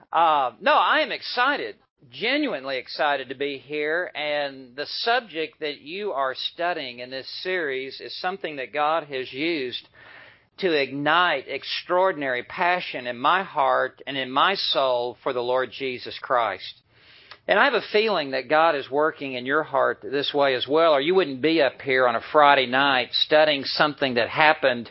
No, I am excited, genuinely excited to be here. And the subject that you are studying in this series is something that God has used to ignite extraordinary passion in my heart and in my soul for the Lord Jesus Christ. And I have a feeling that God is working in your heart this way as well, or you wouldn't be up here on a Friday night studying something that happened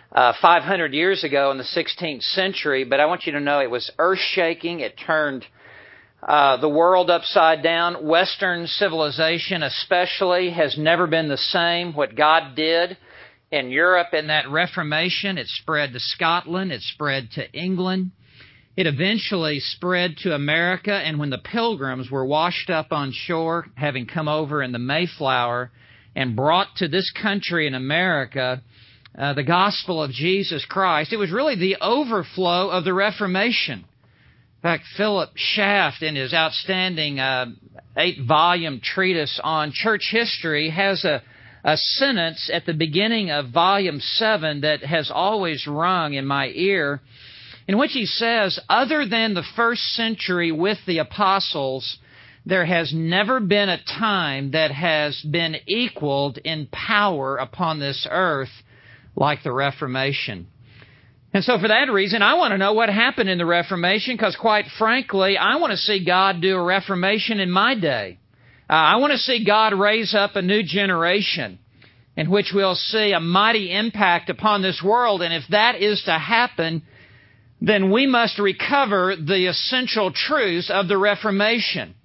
500 years ago in the 16th century. But I want you to know it was earth-shaking. It turned the world upside down. Western civilization especially has never been the same. What God did in Europe in that Reformation, it spread to Scotland, it spread to England. It eventually spread to America, and when the Pilgrims were washed up on shore, having come over in the Mayflower and brought to this country in America the gospel of Jesus Christ, it was really the overflow of the Reformation. In fact, Philip Schaff, in his outstanding 8-volume treatise on church history, has a sentence at the beginning of Volume 7 that has always rung in my ear, in which he says, other than the first century with the apostles, there has never been a time that has been equaled in power upon this earth like the Reformation. And so for that reason, I want to know what happened in the Reformation, because quite frankly, I want to see God do a Reformation in my day. I want to see God raise up a new generation in which we'll see a mighty impact upon this world. And if that is to happen, then we must recover the essential truths of the Reformation.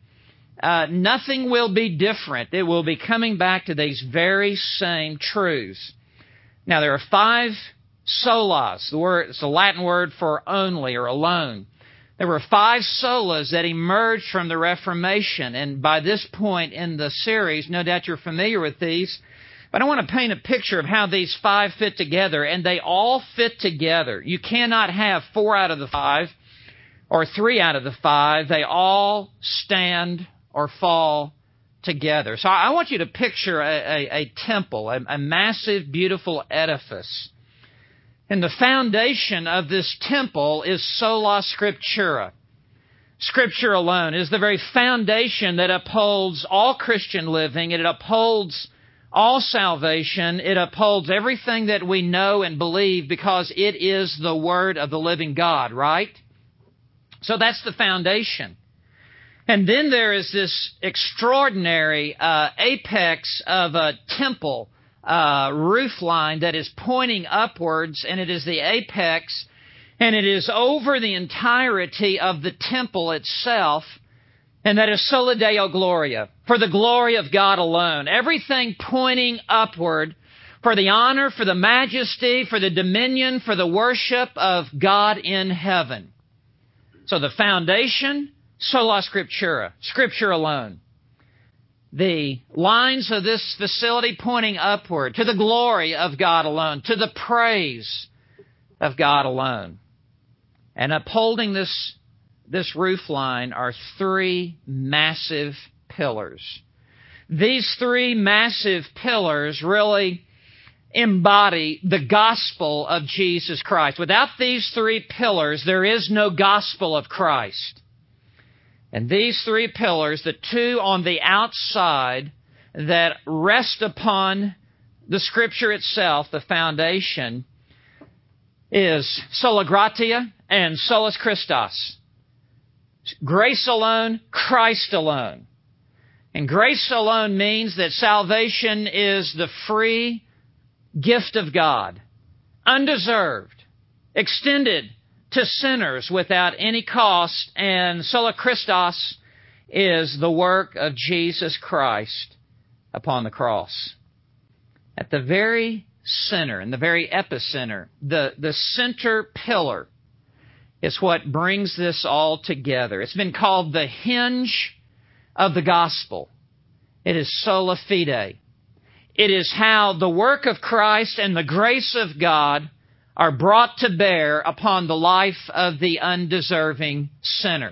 Nothing will be different. It will be coming back to these very same truths. Now, there are 5 solas. It's the Latin word for only or alone. There were 5 solas that emerged from the Reformation, and by this point in the series, no doubt you're familiar with these, but I want to paint a picture of how these 5 fit together, and they all fit together. You cannot have 4 out of the 5 or 3 out of the 5. They all stand or fall together. So I want you to picture a temple, a massive, beautiful edifice. And the foundation of this temple is sola scriptura. Scripture alone is the very foundation that upholds all Christian living. It upholds all salvation. It upholds everything that we know and believe because it is the Word of the living God, right? So that's the foundation. And then there is this extraordinary apex of a temple roof line that is pointing upwards, and it is the apex, and it is over the entirety of the temple itself, and that is Sola Deo Gloria, for the glory of God alone. Everything pointing upward for the honor, for the majesty, for the dominion, for the worship of God in heaven. So the foundation, Sola Scriptura, Scripture alone. The lines of this facility pointing upward to the glory of God alone, to the praise of God alone. And upholding this roof line are 3 massive pillars. These 3 massive pillars really embody the gospel of Jesus Christ. Without these 3 pillars, there is no gospel of Christ. And these 3 pillars, the 2 on the outside that rest upon the Scripture itself, the foundation, is Sola Gratia and Solus Christus. Grace alone, Christ alone. And grace alone means that salvation is the free gift of God, undeserved, extended to sinners without any cost, and Sola Christus is the work of Jesus Christ upon the cross. At the very center, in the very epicenter, the center pillar is what brings this all together. It's been called the hinge of the gospel. It is sola fide. It is how the work of Christ and the grace of God are brought to bear upon the life of the undeserving sinner.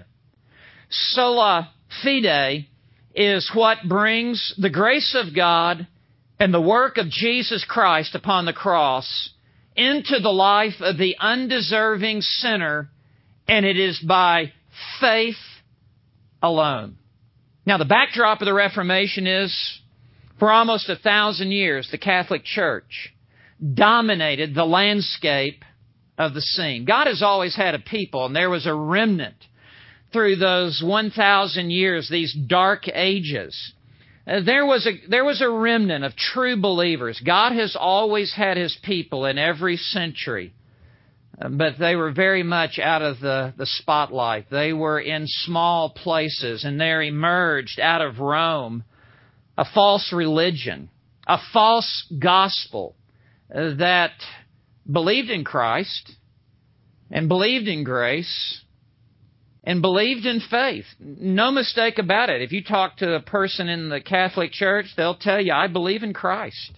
Sola fide is what brings the grace of God and the work of Jesus Christ upon the cross into the life of the undeserving sinner, and it is by faith alone. Now, the backdrop of the Reformation is, for almost 1,000 years, the Catholic Church dominated the landscape of the scene. God has always had a people, and there was a remnant through those 1,000 years, these dark ages. There was a remnant of true believers. God has always had His people in every century, but they were very much out of the spotlight. They were in small places, and there emerged out of Rome a false religion, a false gospel that believed in Christ and believed in grace and believed in faith. No mistake about it. If you talk to a person in the Catholic Church, they'll tell you, I believe in Christ.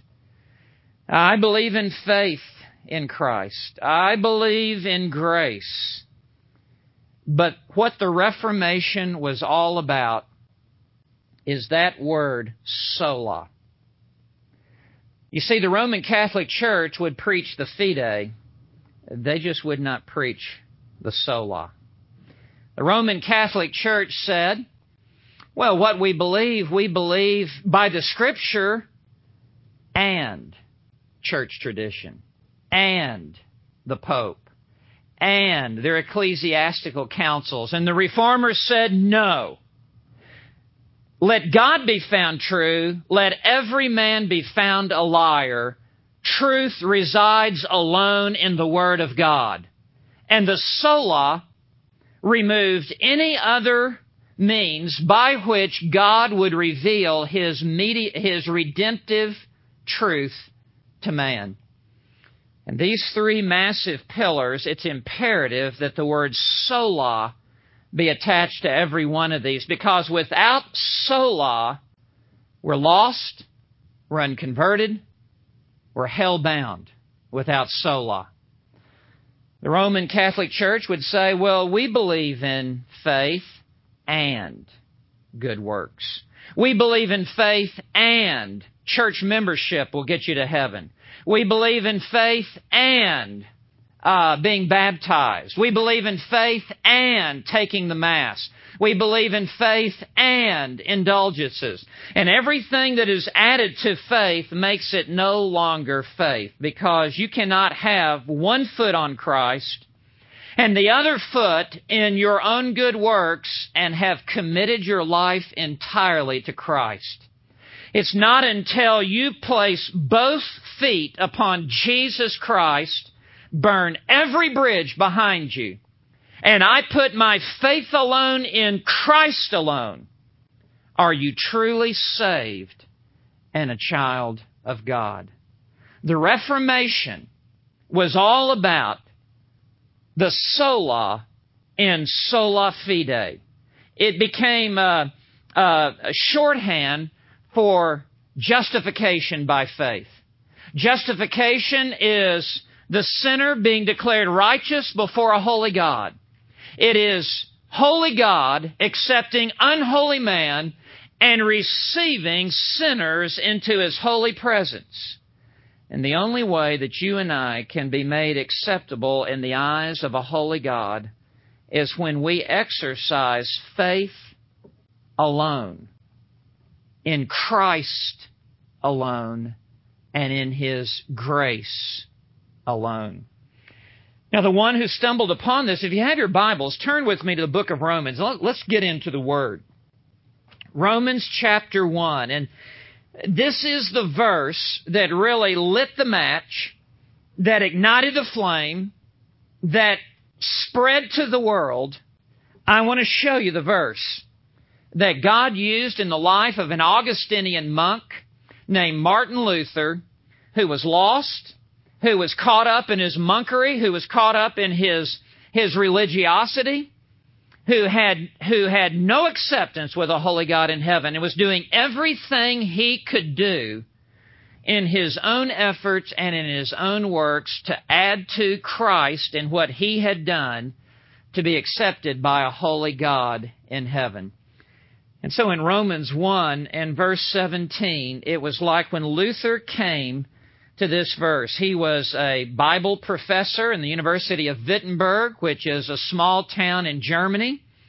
I believe in faith in Christ. I believe in grace. But what the Reformation was all about is that word, sola. You see, the Roman Catholic Church would preach the fide. They just would not preach the sola. The Roman Catholic Church said, well, what we believe by the Scripture and church tradition and the Pope and their ecclesiastical councils. And the Reformers said, no. Let God be found true. Let every man be found a liar. Truth resides alone in the Word of God. And the sola removed any other means by which God would reveal His redemptive truth to man. And these three massive pillars, it's imperative that the word sola be attached to every one of these, because without sola, we're lost, we're unconverted, we're hell-bound without sola. The Roman Catholic Church would say, well, we believe in faith and good works. We believe in faith and church membership will get you to heaven. We believe in faith and being baptized. We believe in faith and taking the Mass. We believe in faith and indulgences. And everything that is added to faith makes it no longer faith, because you cannot have one foot on Christ and the other foot in your own good works and have committed your life entirely to Christ. It's not until you place both feet upon Jesus Christ, burn every bridge behind you, and I put my faith alone in Christ alone, are you truly saved and a child of God. The Reformation was all about the sola and sola fide. It became a shorthand for justification by faith. Justification is the sinner being declared righteous before a holy God. It is holy God accepting unholy man and receiving sinners into His holy presence. And the only way that you and I can be made acceptable in the eyes of a holy God is when we exercise faith alone, in Christ alone, and in His grace alone. Now, the one who stumbled upon this, if you have your Bibles, turn with me to the book of Romans. Let's get into the Word. Romans chapter 1. And this is the verse that really lit the match, that ignited the flame, that spread to the world. I want to show you the verse that God used in the life of an Augustinian monk named Martin Luther, who was lost, who was caught up in his monkery, who was caught up in his religiosity, who had no acceptance with a holy God in heaven, and was doing everything he could do in his own efforts and in his own works to add to Christ and what he had done to be accepted by a holy God in heaven. And so in Romans 1 and verse 17, it was like when Luther came to this verse. He was a Bible professor in the University of Wittenberg, which is a small town in Germany.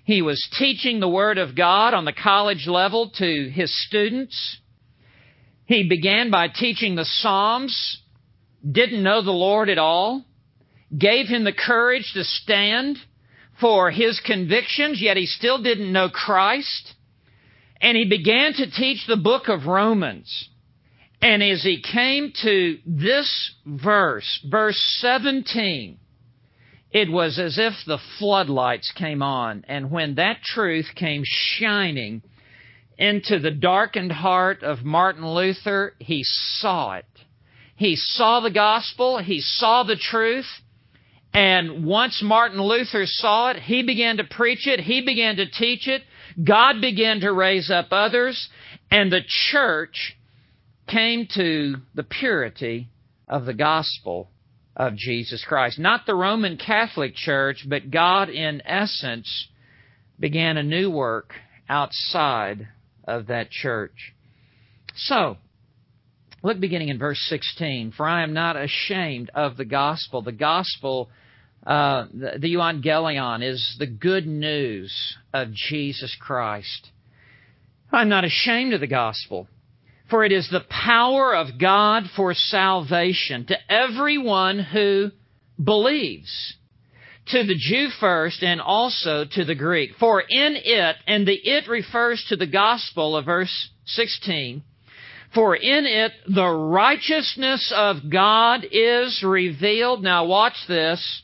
He was teaching the Word of God on the college level to his students. He began by teaching the Psalms, didn't know the Lord at all, gave him the courage to stand for his convictions, yet he still didn't know Christ. And he began to teach the book of Romans. And as he came to this verse, verse 17, it was as if the floodlights came on. And when that truth came shining into the darkened heart of Martin Luther, he saw it. He saw the gospel. He saw the truth. And once Martin Luther saw it, he began to preach it. He began to teach it. God began to raise up others. And the church came to the purity of the gospel of Jesus Christ. Not the Roman Catholic Church, but God in essence began a new work outside of that church. So, look beginning in verse 16. For I am not ashamed of the gospel. The gospel, the euangelion, is the good news of Jesus Christ. I'm not ashamed of the gospel, for it is the power of God for salvation to everyone who believes, to the Jew first and also to the Greek. For in it, and the it refers to the gospel of verse 16, for in it the righteousness of God is revealed. Now watch this.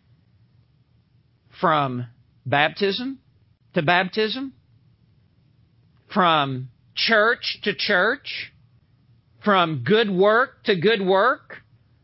From baptism to baptism, from church to church, from good work to good work,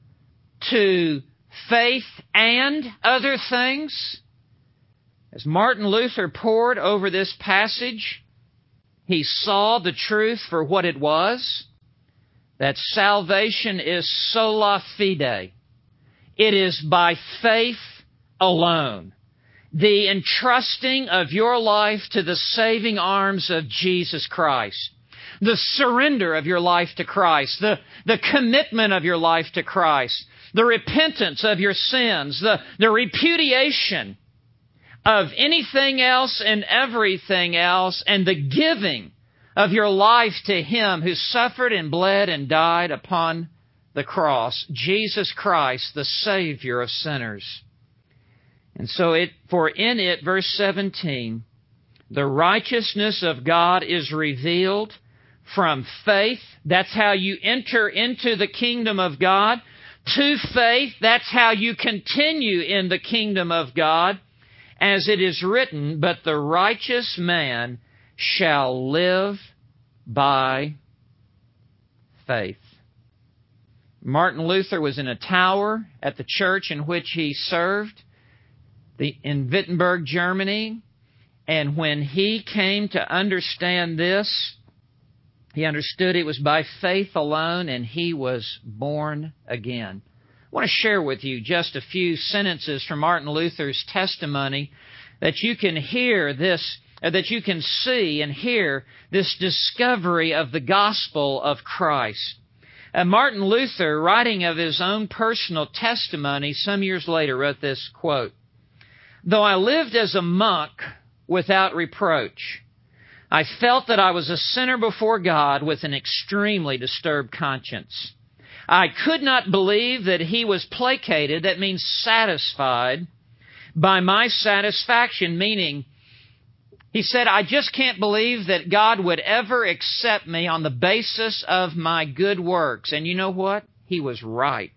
to faith and other things. As Martin Luther pored over this passage, he saw the truth for what it was, that salvation is sola fide. It is by faith alone. The entrusting of your life to the saving arms of Jesus Christ. The surrender of your life to Christ. The commitment of your life to Christ. The repentance of your sins. The repudiation of anything else and everything else. And the giving of your life to Him who suffered and bled and died upon the cross. Jesus Christ, the Savior of sinners. And so for in it, verse 17, the righteousness of God is revealed from faith. That's how you enter into the kingdom of God. To faith, that's how you continue in the kingdom of God. As it is written, but the righteous man shall live by faith. Martin Luther was in a tower at the church in which he served in Wittenberg, Germany. And when he came to understand this, he understood it was by faith alone, and he was born again. I want to share with you just a few sentences from Martin Luther's testimony that you can hear this, that you can see and hear this discovery of the gospel of Christ. Martin Luther, writing of his own personal testimony some years later, wrote this quote, "Though I lived as a monk without reproach, I felt that I was a sinner before God with an extremely disturbed conscience. I could not believe that He was placated, that means satisfied, by my satisfaction, meaning, he said, I just can't believe that God would ever accept me on the basis of my good works. And you know what? He was right.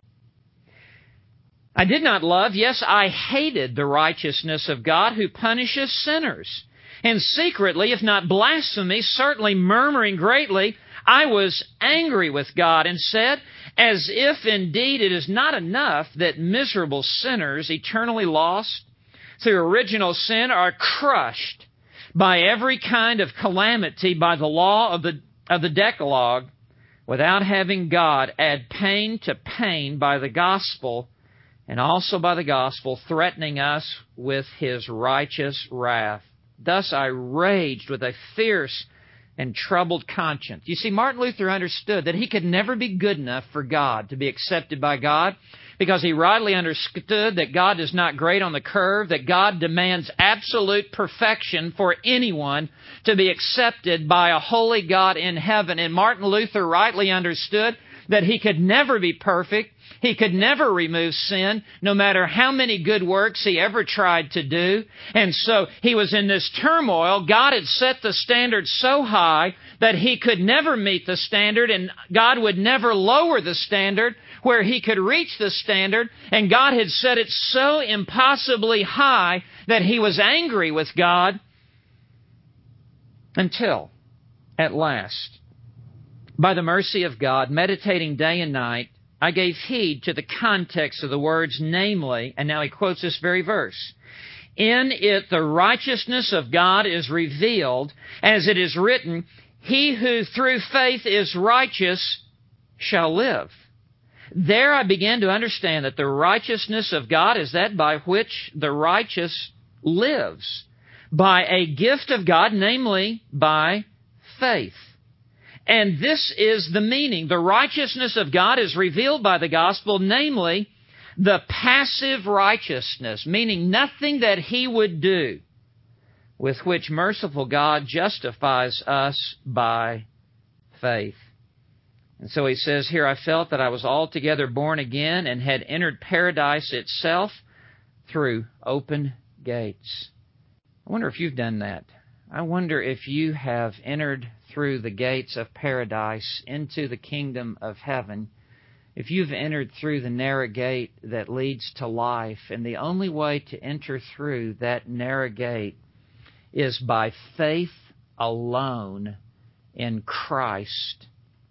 I did not love, yes, I hated the righteousness of God who punishes sinners. And secretly, if not blasphemy, certainly murmuring greatly, I was angry with God and said, as if indeed it is not enough that miserable sinners, eternally lost through original sin, are crushed by every kind of calamity by the law of the Decalogue, without having God add pain to pain by the gospel, and also by the gospel threatening us with His righteous wrath. Thus I raged with a fierce and troubled conscience." You see, Martin Luther understood that he could never be good enough for God, to be accepted by God. because he rightly understood that God does not grade on the curve, that God demands absolute perfection for anyone to be accepted by a holy God in heaven. And Martin Luther rightly understood that he could never be perfect. He could never remove sin, no matter how many good works he ever tried to do. And so he was in this turmoil. God had set the standard so high that he could never meet the standard, and God would never lower the standard where he could reach the standard. And God had set it so impossibly high that he was angry with God until, at last, by the mercy of God, meditating day and night, I gave heed to the context of the words, namely, and now he quotes this very verse, in it the righteousness of God is revealed, as it is written, he who through faith is righteous shall live. There I began to understand that the righteousness of God is that by which the righteous lives, by a gift of God, namely by faith. And this is the meaning. The righteousness of God is revealed by the gospel, namely the passive righteousness, meaning nothing that He would do, with which merciful God justifies us by faith. And so he says here, I felt that I was altogether born again and had entered paradise itself through open gates. I wonder if you've done that. I wonder if you have entered through the gates of paradise into the kingdom of heaven, if you've entered through the narrow gate that leads to life. And the only way to enter through that narrow gate is by faith alone in Christ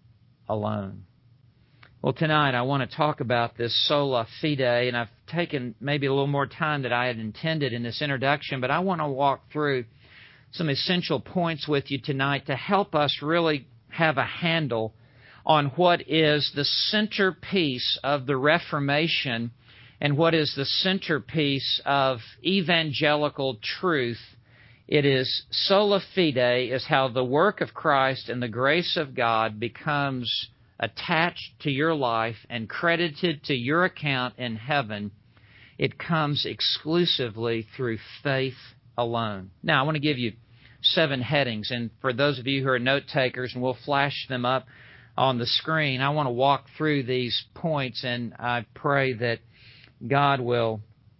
alone. Well, tonight I want to talk about this sola fide, and I've taken maybe a little more time than I had intended in this introduction, but I want to walk through some essential points with you tonight to help us really have a handle on what is the centerpiece of the Reformation and what is the centerpiece of evangelical truth. It is sola fide, is how the work of Christ and the grace of God becomes attached to your life and credited to your account in heaven. It comes exclusively through faith alone. Now, I want to give you 7 headings, and for those of you who are note takers, and we'll flash them up on the screen, I want to walk through these points, and I pray that God will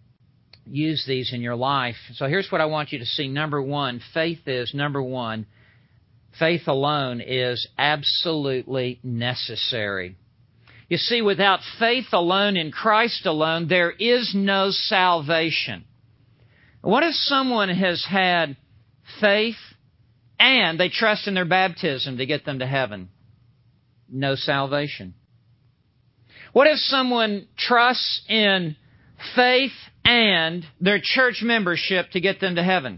use these in your life. So here's what I want you to see. Number one, faith alone is absolutely necessary. You see, without faith alone in Christ alone, there is no salvation. What if someone has had faith and they trust in their baptism to get them to heaven? No salvation. What if someone trusts in faith and their church membership to get them to heaven?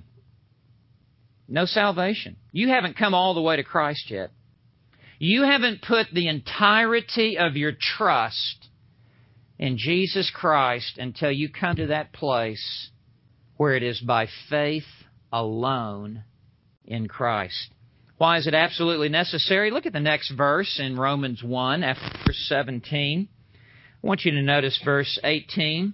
No salvation. You haven't come all the way to Christ yet. You haven't put the entirety of your trust in Jesus Christ until you come to that place where it is by faith alone in Christ. Why is it absolutely necessary? Look at the next verse in Romans 1, after verse 17. I want you to notice verse 18.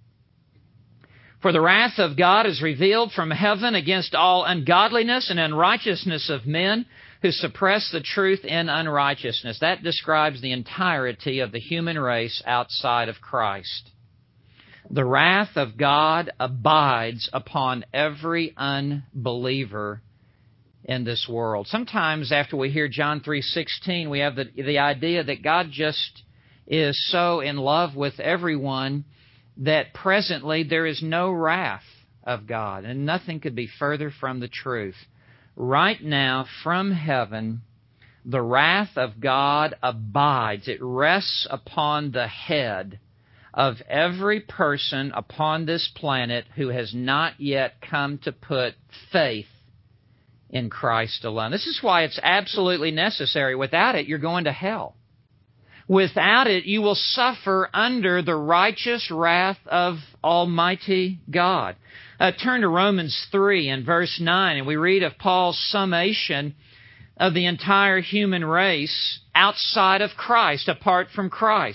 For the wrath of God is revealed from heaven against all ungodliness and unrighteousness of men who suppress the truth in unrighteousness. That describes the entirety of the human race outside of Christ. The wrath of God abides upon every unbeliever in this world. Sometimes after we hear John 3:16, we have the idea that God just is so in love with everyone that presently there is no wrath of God, and nothing could be further from the truth. Right now, from heaven, the wrath of God abides. It rests upon the head of every person upon this planet who has not yet come to put faith in Christ alone. This is why it's absolutely necessary. Without it, you're going to hell. Without it, you will suffer under the righteous wrath of Almighty God. Turn to Romans 3 and verse 9, and we read of Paul's summation of the entire human race outside of Christ, apart from Christ.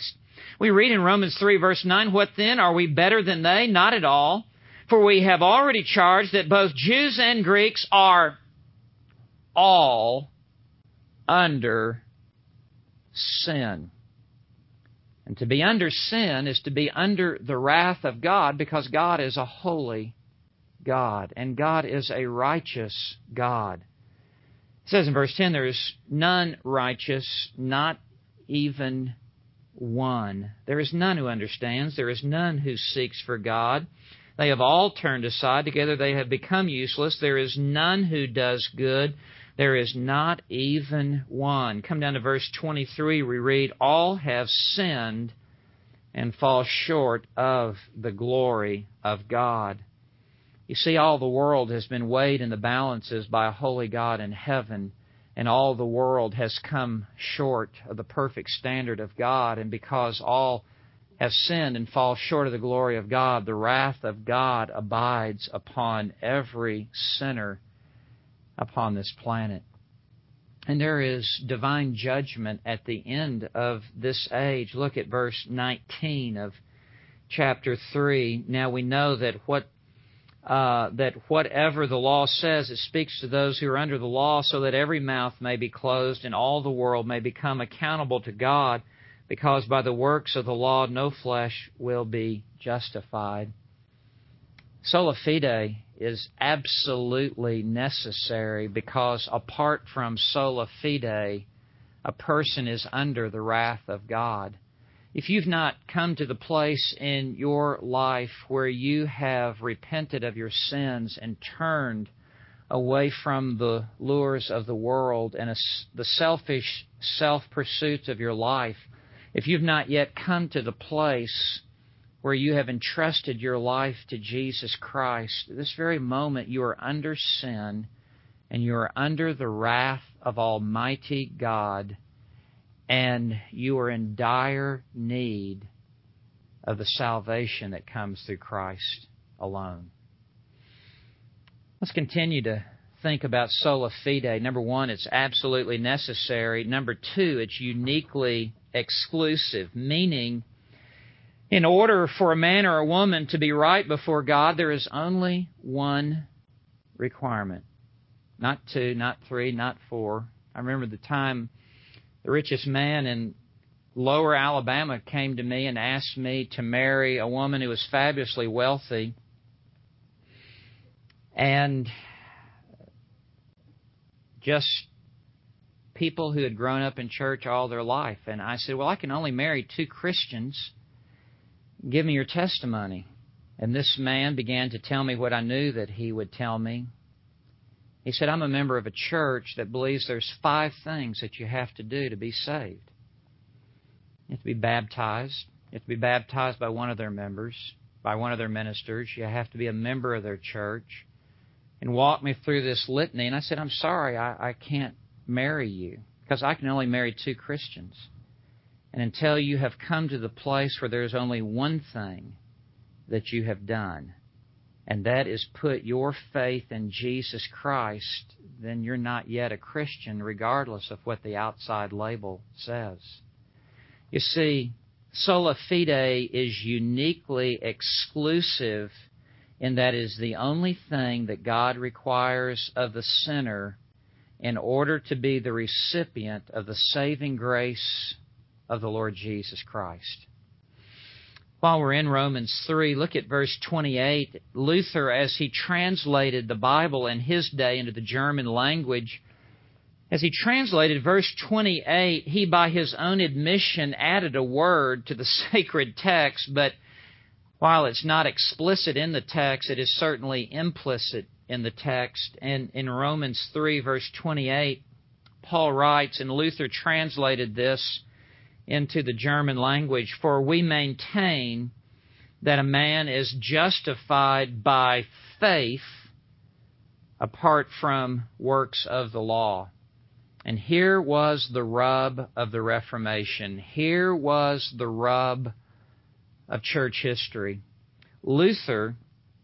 We read in Romans 3, verse 9, "What then? Are we better than they? Not at all. For we have already charged that both Jews and Greeks are all under sin." And to be under sin is to be under the wrath of God, because God is a holy God, and God is a righteous God. It says in verse 10, "There is none righteous, not even one. There is none who understands. There is none who seeks for God. They have all turned aside. Together they have become useless. There is none who does good. There is not even one." Come down to verse 23, we read, "All have sinned and fall short of the glory of God." You see, all the world has been weighed in the balances by a holy God in heaven, and all the world has come short of the perfect standard of God. And because all have sinned and fall short of the glory of God, the wrath of God abides upon every sinner upon this planet. And there is divine judgment at the end of this age. Look at verse 19 of chapter 3. "Now we know that whatever the law says, it speaks to those who are under the law, so that every mouth may be closed and all the world may become accountable to God, because by the works of the law no flesh will be justified." Sola fide is absolutely necessary, because apart from sola fide, a person is under the wrath of God. If you've not come to the place in your life where you have repented of your sins and turned away from the lures of the world and the selfish self-pursuits of your life, if you've not yet come to the place where you have entrusted your life to Jesus Christ, at this very moment you are under sin and you are under the wrath of Almighty God, and you are in dire need of the salvation that comes through Christ alone. Let's continue to think about sola fide. Number one, it's absolutely necessary. Number two, it's uniquely exclusive, meaning in order for a man or a woman to be right before God, there is only one requirement. Not two, not three, not four. I remember the time the richest man in Lower Alabama came to me and asked me to marry a woman who was fabulously wealthy. And just people who had grown up in church all their life. And I said, "Well, I can only marry two Christians. Give me your testimony." And this man began to tell me what I knew that he would tell me. He said, "I'm a member of a church that believes there's 5 things that you have to do to be saved. You have to be baptized. You have to be baptized by one of their members, by one of their ministers. You have to be a member of their church." And walk me through this litany. And I said, "I'm sorry, I can't marry you, because I can only marry two Christians. And until you have come to the place where there's only one thing that you have done, and that is put your faith in Jesus Christ, then you're not yet a Christian, regardless of what the outside label says." You see, sola fide is uniquely exclusive in that it is the only thing that God requires of the sinner in order to be the recipient of the saving grace of the Lord Jesus Christ. While we're in Romans 3, look at verse 28. Luther, as he translated the Bible in his day into the German language, as he translated verse 28, he by his own admission added a word to the sacred text, but while it's not explicit in the text, it is certainly implicit in the text. And in Romans 3, verse 28, Paul writes, and Luther translated this into the German language, "For we maintain that a man is justified by faith apart from works of the law." And here was the rub of the Reformation. Here was the rub of church history. Luther,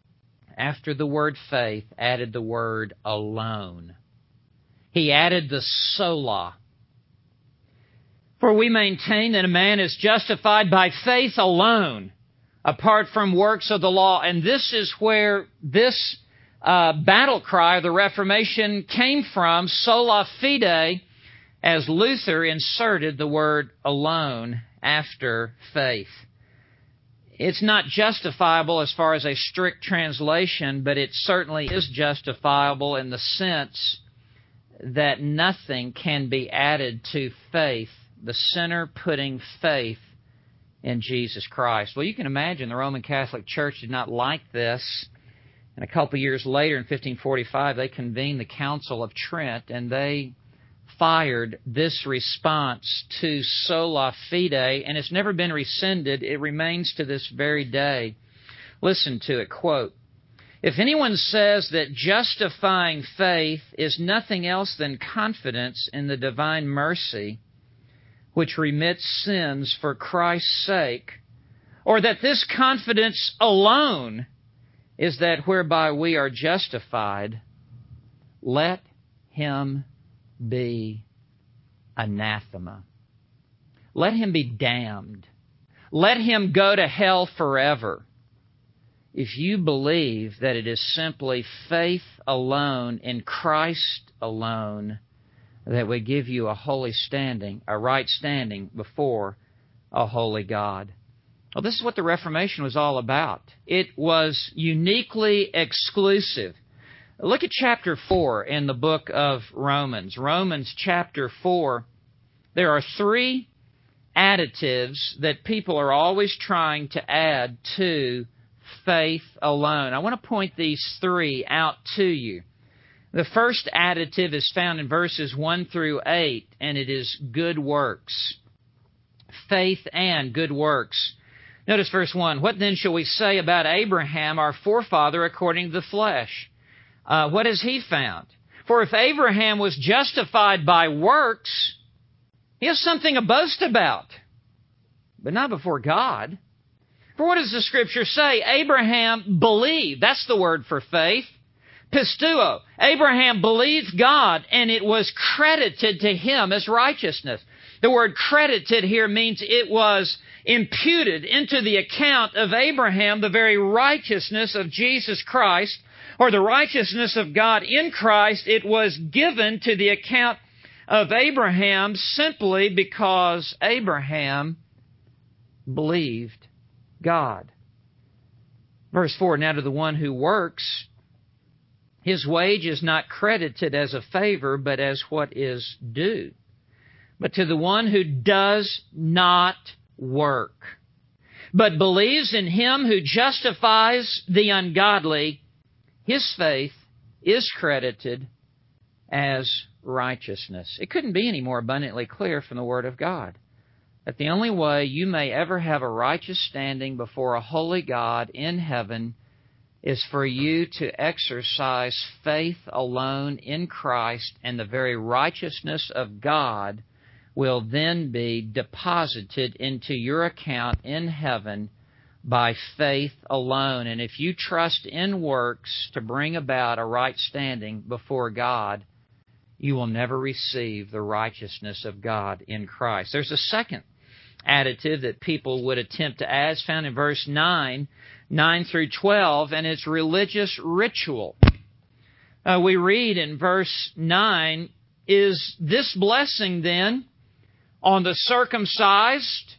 after the word faith, added the word alone. He added the sola. For we maintain that a man is justified by faith alone, apart from works of the law. And this is where this battle cry of the Reformation came from, sola fide, as Luther inserted the word alone after faith. It's not justifiable as far as a strict translation, but it certainly is justifiable in the sense that nothing can be added to faith, the sinner putting faith in Jesus Christ. Well, you can imagine the Roman Catholic Church did not like this. And a couple years later, in 1545, they convened the Council of Trent, and they fired this response to sola fide, and it's never been rescinded. It remains to this very day. Listen to it, quote, "If anyone says that justifying faith is nothing else than confidence in the divine mercy, which remits sins for Christ's sake, or that this confidence alone is that whereby we are justified, let him be anathema. Let him be damned. Let him go to hell forever. If you believe that it is simply faith alone in Christ alone that would give you a holy standing, a right standing before a holy God." Well, this is what the Reformation was all about. It was uniquely exclusive. Look at chapter 4 in the book of Romans. Romans chapter 4. There are three additives that people are always trying to add to faith alone. I want to point these three out to you. The first additive is found in verses 1 through 8, and it is good works. Faith and good works. Notice verse 1. "What then shall we say about Abraham, our forefather, according to the flesh? What has he found? For if Abraham was justified by works, he has something to boast about, but not before God. For what does the Scripture say? Abraham believed." That's the word for faith. Pisteuo. Abraham believed God, and it was credited to him as righteousness. The word credited here means it was imputed into the account of Abraham, the very righteousness of Jesus Christ, or the righteousness of God in Christ. It was given to the account of Abraham simply because Abraham believed God. Verse 4, "Now to the one who works, his wage is not credited as a favor, but as what is due. But to the one who does not work, but believes in him who justifies the ungodly, his faith is credited as righteousness." It couldn't be any more abundantly clear from the Word of God that the only way you may ever have a righteous standing before a holy God in heaven is for you to exercise faith alone in Christ, and the very righteousness of God will then be deposited into your account in heaven by faith alone. And if you trust in works to bring about a right standing before God, you will never receive the righteousness of God in Christ. There's a second additive that people would attempt to add. It's found in verse 9 through 12, and it's religious ritual. We read in verse 9, "Is this blessing then on the circumcised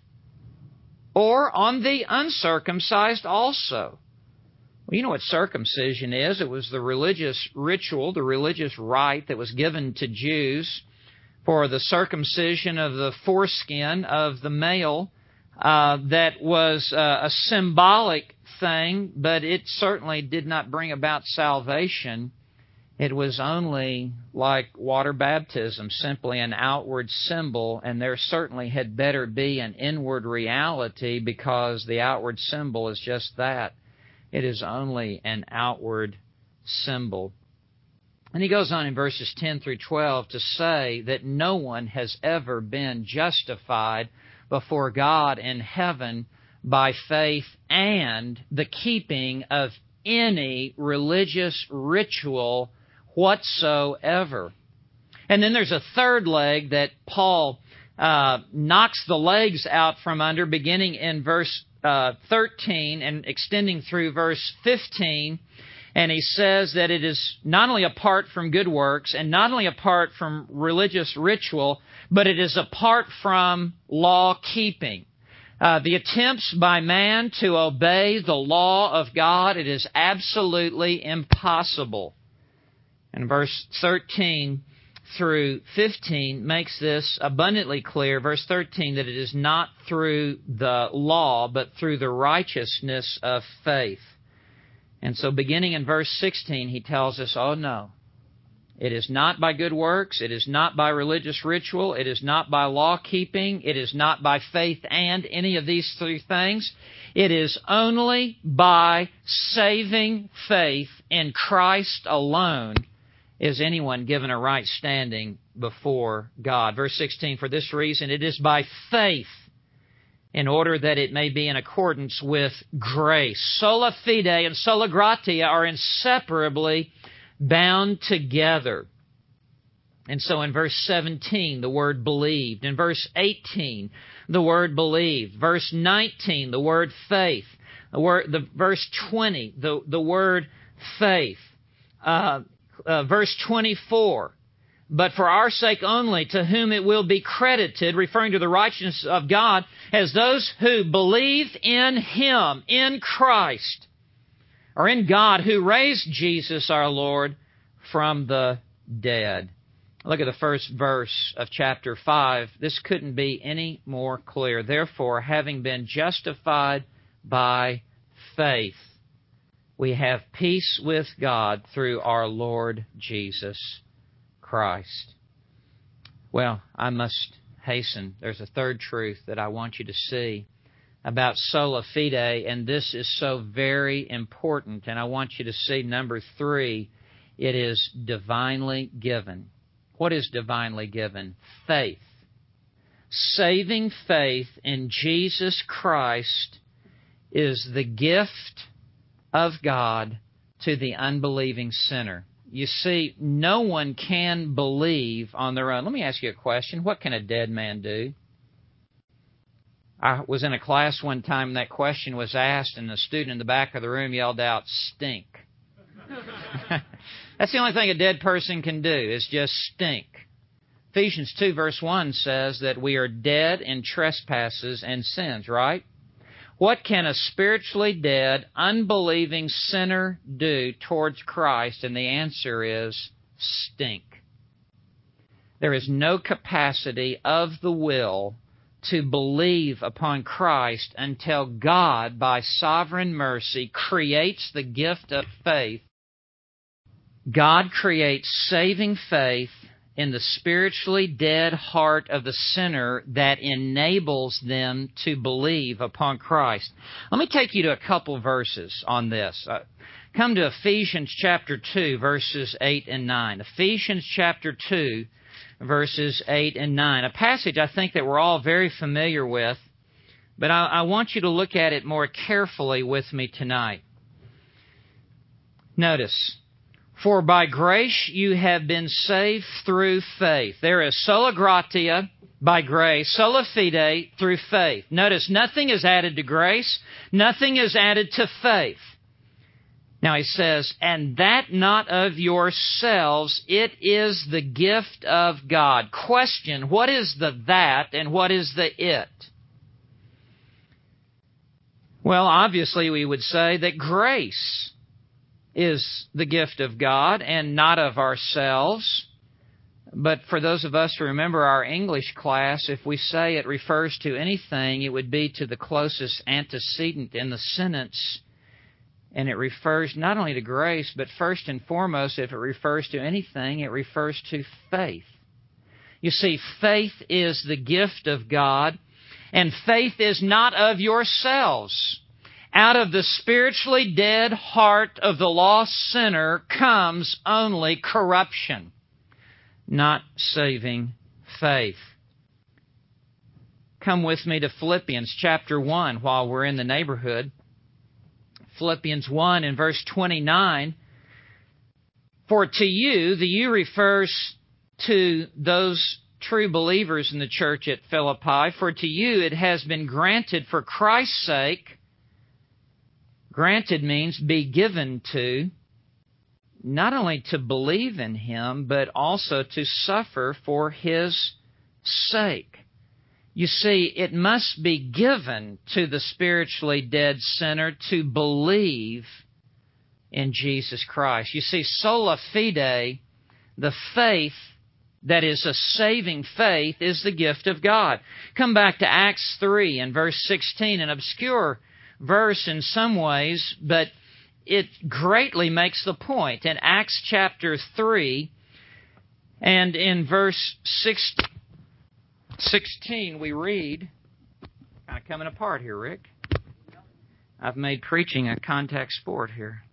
or on the uncircumcised also?" Well, you know what circumcision is. It was the religious ritual, the religious rite that was given to Jews for the circumcision of the foreskin of the male. That was a symbolic thing, but it certainly did not bring about salvation. It was only like water baptism, simply an outward symbol, and there certainly had better be an inward reality, because the outward symbol is just that. It is only an outward symbol. And he goes on in verses 10 through 12 to say that no one has ever been justified before God in heaven by faith and the keeping of any religious ritual whatsoever. And then there's a third leg that Paul knocks the legs out from under, beginning in verse 13 and extending through verse 15. And he says that it is not only apart from good works and not only apart from religious ritual, but it is apart from law keeping. The attempts by man to obey the law of God, it is absolutely impossible. And verse 13 through 15 makes this abundantly clear. Verse 13, that it is not through the law, but through the righteousness of faith. And so beginning in verse 16, he tells us, oh no, it is not by good works, it is not by religious ritual, it is not by law keeping, it is not by faith and any of these three things. It is only by saving faith in Christ alone is anyone given a right standing before God. Verse 16, for this reason it is by faith, in order that it may be in accordance with grace. Sola fide and sola gratia are inseparably bound together. And so in verse 17, the word believed. In verse 18, the word believed. Verse 19, the word faith. Verse 20, the word faith. Verse 24, but for our sake only, to whom it will be credited, referring to the righteousness of God, as those who believe in Him, in Christ, or in God who raised Jesus our Lord from the dead. Look at the first verse of chapter 5. This couldn't be any more clear. Therefore, having been justified by faith, we have peace with God through our Lord Jesus Christ. Well, I must hasten. There's a third truth that I want you to see about sola fide, and this is so very important, and I want you to see number 3, it is divinely given. What is divinely given? Faith. Saving faith in Jesus Christ is the gift of God to the unbelieving sinner. You see, no one can believe on their own. Let me ask you a question. What can a dead man do? I was in a class one time and that question was asked, and the student in the back of the room yelled out, stink. That's the only thing a dead person can do, is just stink. Ephesians 2 verse 1 says that we are dead in trespasses and sins, right? What can a spiritually dead, unbelieving sinner do towards Christ? And the answer is stink. There is no capacity of the will to believe upon Christ until God, by sovereign mercy, creates the gift of faith. God creates saving faith in the spiritually dead heart of the sinner that enables them to believe upon Christ. Let me take you to a couple verses on this. Come to Ephesians chapter 2, verses 8 and 9. Ephesians chapter 2, verses 8 and 9. A passage I think that we're all very familiar with, but I want you to look at it more carefully with me tonight. Notice, for by grace you have been saved through faith. There is sola gratia, by grace, sola fide, through faith. Notice, nothing is added to grace, nothing is added to faith. Now he says, and that not of yourselves, it is the gift of God. Question, what is the that and what is the it? Well, obviously we would say that grace is the gift of God and not of ourselves. But for those of us who remember our English class, if we say it refers to anything, it would be to the closest antecedent in the sentence. And it refers not only to grace, but first and foremost, if it refers to anything, it refers to faith. You see, faith is the gift of God, and faith is not of yourselves. Out of the spiritually dead heart of the lost sinner comes only corruption, not saving faith. Come with me to Philippians chapter 1 while we're in the neighborhood. Philippians 1 and verse 29. For to you, the you refers to those true believers in the church at Philippi, for to you it has been granted for Christ's sake. Granted means be given to, not only to believe in Him, but also to suffer for His sake. You see, it must be given to the spiritually dead sinner to believe in Jesus Christ. You see, sola fide, the faith that is a saving faith, is the gift of God. Come back to Acts 3 and verse 16, an obscure verse in some ways, but it greatly makes the point. In Acts chapter 3 and in verse 16 we read, kind of coming apart here, Rick. I've made preaching a contact sport here.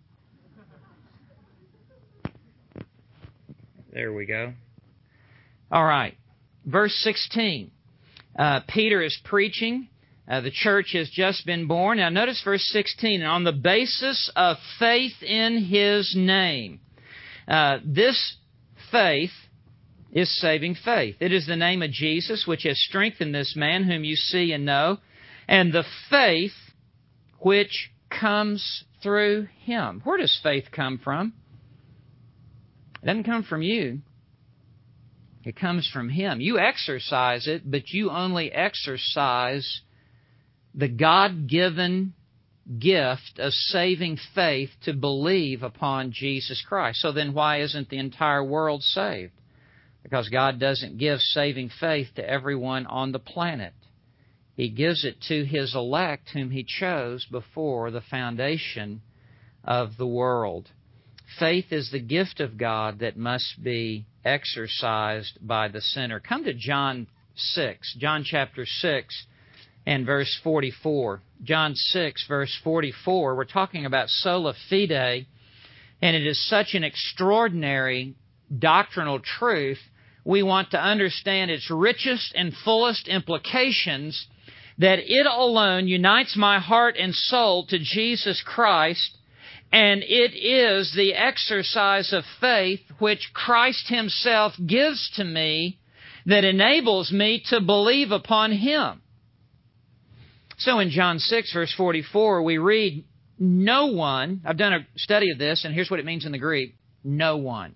There we go. All right. Verse 16. Peter is preaching. The church has just been born. Now notice verse 16. On the basis of faith in His name. This faith is saving faith. It is the name of Jesus which has strengthened this man whom you see and know. And the faith which comes through Him. Where does faith come from? It doesn't come from you. It comes from Him. You exercise it, but you only exercise the God-given gift of saving faith to believe upon Jesus Christ. So then why isn't the entire world saved? Because God doesn't give saving faith to everyone on the planet. He gives it to His elect whom He chose before the foundation of the world. Faith is the gift of God that must be exercised by the sinner. Come to John 6, John chapter 6 and verse 44. John 6, verse 44, we're talking about sola fide, and it is such an extraordinary doctrinal truth. We want to understand its richest and fullest implications, that it alone unites my heart and soul to Jesus Christ, and it is the exercise of faith which Christ Himself gives to me that enables me to believe upon Him. So in John 6, verse 44, we read, no one, I've done a study of this, and here's what it means in the Greek, no one.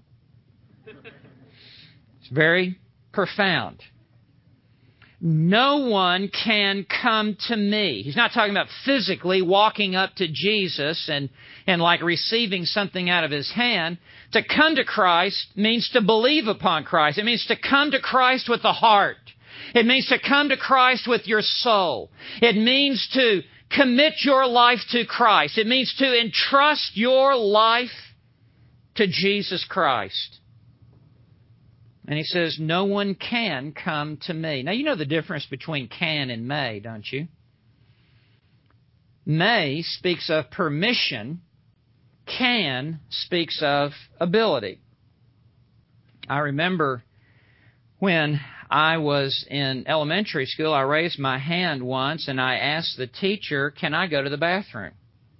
It's very profound. No one can come to me. He's not talking about physically walking up to Jesus and like receiving something out of His hand. To come to Christ means to believe upon Christ. It means to come to Christ with the heart. It means to come to Christ with your soul. It means to commit your life to Christ. It means to entrust your life to Jesus Christ. And He says, no one can come to me. Now, you know the difference between can and may, don't you? May speaks of permission. Can speaks of ability. I remember when I was in elementary school, I raised my hand once and I asked the teacher, can I go to the bathroom?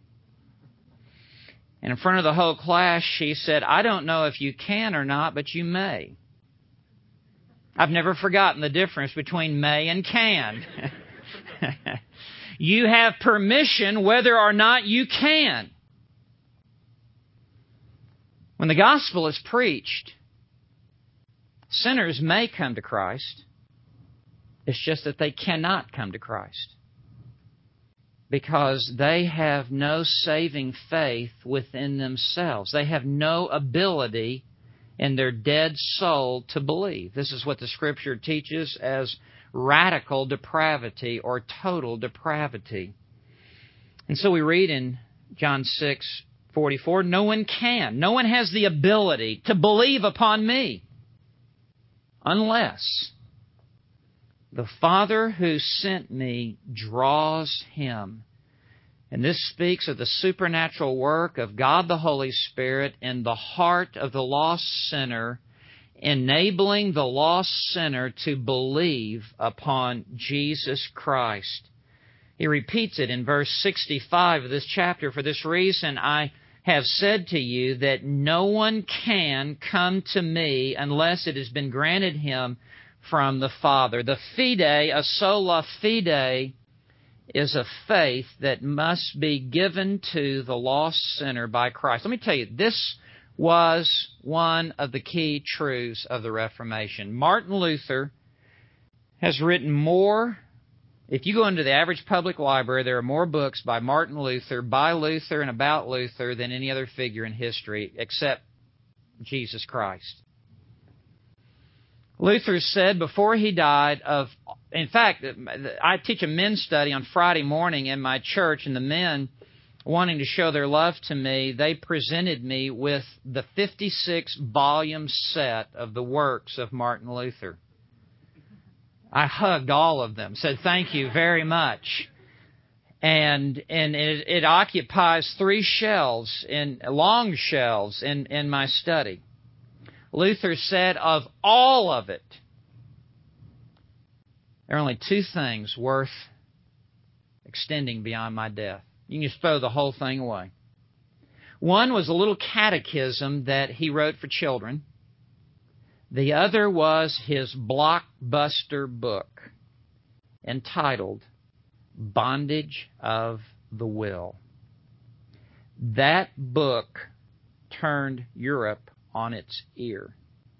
And in front of the whole class, she said, I don't know if you can or not, but you may. I've never forgotten the difference between may and can. You have permission whether or not you can. When the gospel is preached, sinners may come to Christ. It's just that they cannot come to Christ because they have no saving faith within themselves. They have no ability in their dead soul to believe. This is what the Scripture teaches as radical depravity or total depravity. And so we read in John 6:44, no one can, no one has the ability to believe upon me unless the Father who sent me draws him. And this speaks of the supernatural work of God the Holy Spirit in the heart of the lost sinner, enabling the lost sinner to believe upon Jesus Christ. He repeats it in verse 65 of this chapter. For this reason I have said to you that no one can come to me unless it has been granted him from the Father. The fide, a sola fide, is a faith that must be given to the lost sinner by Christ. Let me tell you, this was one of the key truths of the Reformation. Martin Luther has written more. If you go into the average public library, there are more books by Martin Luther, by Luther, and about Luther than any other figure in history except Jesus Christ. Luther said before he died in fact, I teach a men's study on Friday morning in my church, and the men, wanting to show their love to me, they presented me with the 56-volume set of the works of Martin Luther. I hugged all of them, said thank you very much. And it occupies 3 shelves, long shelves in my study. Luther said of all of it, there are only 2 things worth extending beyond my death. You can just throw the whole thing away. One was a little catechism that he wrote for children. The other was his blockbuster book entitled Bondage of the Will. That book turned Europe on its ear.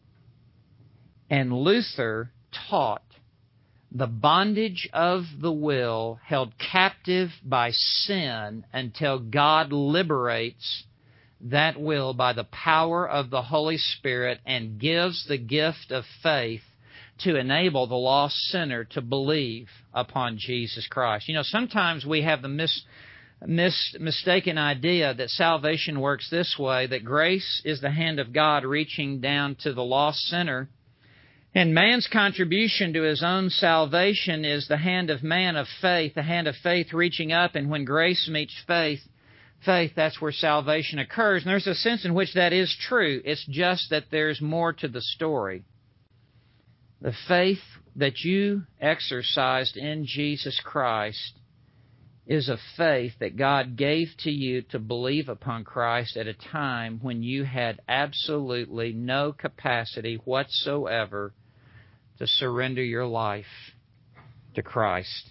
And Luther taught the bondage of the will held captive by sin until God liberates that will by the power of the Holy Spirit and gives the gift of faith to enable the lost sinner to believe upon Jesus Christ. You know, sometimes we have the mistaken idea that salvation works this way, that grace is the hand of God reaching down to the lost sinner, and man's contribution to his own salvation is the hand of man of faith, the hand of faith reaching up, and when grace meets faith, that's where salvation occurs. And there's a sense in which that is true. It's just that there's more to the story. The faith that you exercised in Jesus Christ is a faith that God gave to you to believe upon Christ at a time when you had absolutely no capacity whatsoever to surrender your life to Christ.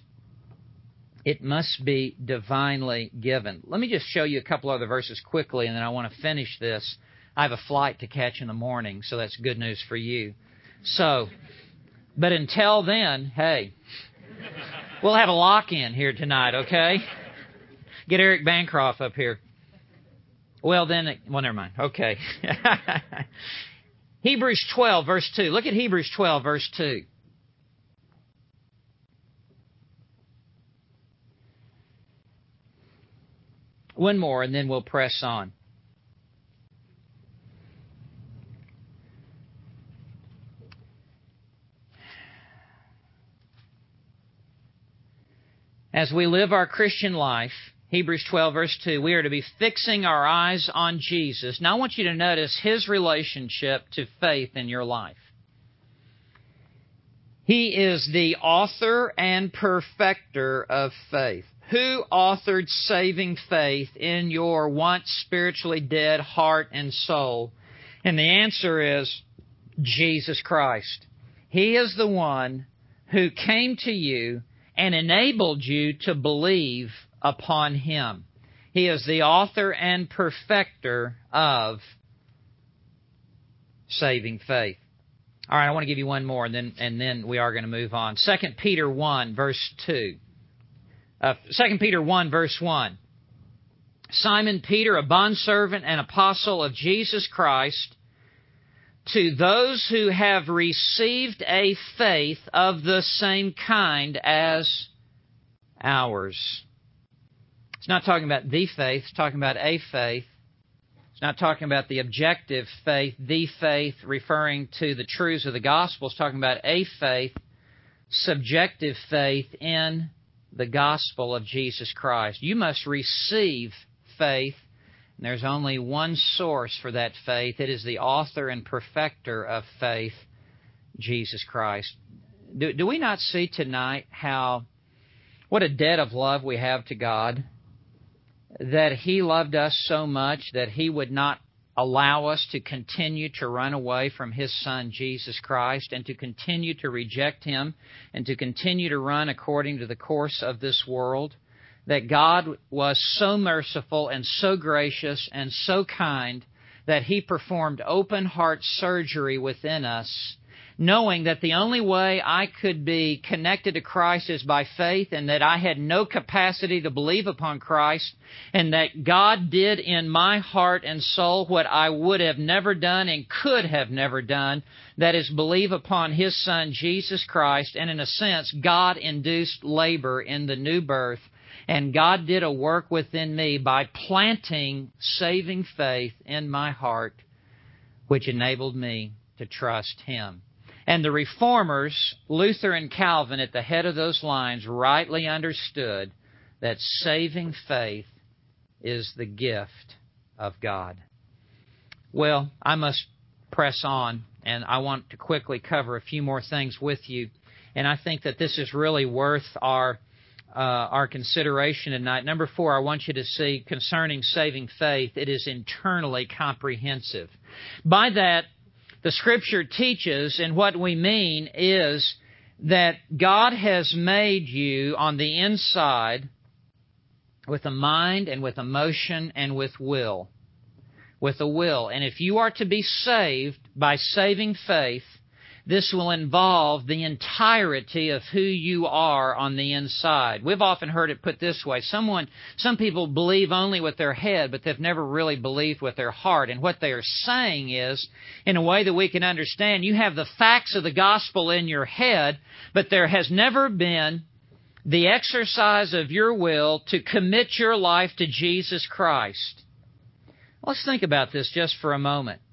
It must be divinely given. Let me just show you a couple other verses quickly, and then I want to finish this. I have a flight to catch in the morning, so that's good news for you. But until then, hey, we'll have a lock-in here tonight, okay? Get Eric Bancroft up here. Well, never mind. Okay. Hebrews 12, verse 2. Look at Hebrews 12, verse 2. One more, and then we'll press on. As we live our Christian life, Hebrews 12, verse 2, we are to be fixing our eyes on Jesus. Now I want you to notice His relationship to faith in your life. He is the author and perfecter of faith. Who authored saving faith in your once spiritually dead heart and soul? And the answer is Jesus Christ. He is the one who came to you and enabled you to believe upon Him. He is the author and perfecter of saving faith. All right, I want to give you one more, and then we are going to move on. 2 Peter 1, verse 2. 2 Peter 1, verse 1. Simon Peter, a bondservant and apostle of Jesus Christ, to those who have received a faith of the same kind as ours. It's not talking about the faith, it's talking about a faith. It's not talking about the objective faith, the faith referring to the truths of the gospel. It's talking about a faith, subjective faith in the gospel of Jesus Christ. You must receive faith, and there's only one source for that faith. It is the author and perfecter of faith, Jesus Christ. Do we not see tonight what a debt of love we have to God? That He loved us so much that He would not allow us to continue to run away from His Son, Jesus Christ, and to continue to reject Him, and to continue to run according to the course of this world, that God was so merciful and so gracious and so kind that He performed open heart surgery within us, knowing that the only way I could be connected to Christ is by faith, and that I had no capacity to believe upon Christ, and that God did in my heart and soul what I would have never done and could have never done, that is, believe upon His Son, Jesus Christ, and in a sense, God-induced labor in the new birth. And God did a work within me by planting saving faith in my heart, which enabled me to trust Him. And the Reformers, Luther and Calvin, at the head of those lines, rightly understood that saving faith is the gift of God. Well, I must press on, and I want to quickly cover a few more things with you. And I think that this is really worth our consideration tonight. Number 4, I want you to see concerning saving faith, it is internally comprehensive. By that, the Scripture teaches, and what we mean is that God has made you on the inside with a mind and with emotion and with will. With a will. And if you are to be saved by saving faith, this will involve the entirety of who you are on the inside. We've often heard it put this way. Some people believe only with their head, but they've never really believed with their heart. And what they are saying is, in a way that we can understand, you have the facts of the gospel in your head, but there has never been the exercise of your will to commit your life to Jesus Christ. Let's think about this just for a moment.